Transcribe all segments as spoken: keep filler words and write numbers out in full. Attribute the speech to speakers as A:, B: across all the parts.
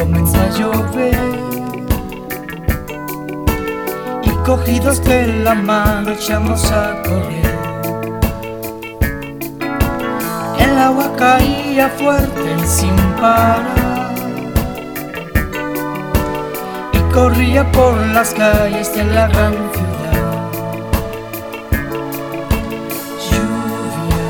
A: comenzó a llover, y cogidos de la mano echamos a correr. El agua caía fuerte y sin parar, y corría por las calles de la gran ciudad. Lluvia,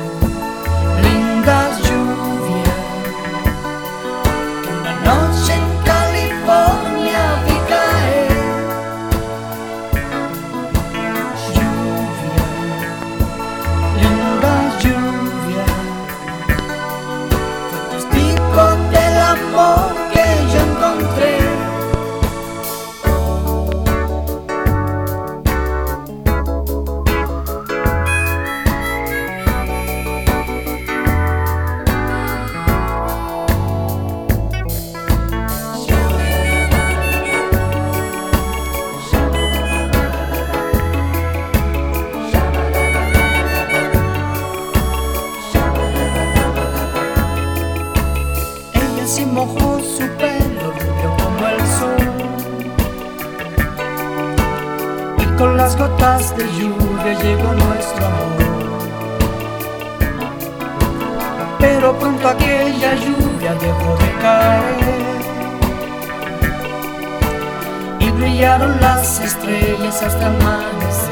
A: linda lluvia, que una noche en California vi caer. Lluvia, linda lluvia, testigo del amor que yo encontré. Y mojó su pelo rubio como el sol, y con las gotas de lluvia llegó nuestro amor. Pero pronto aquella lluvia dejó de caer, y brillaron las estrellas hasta amanecer.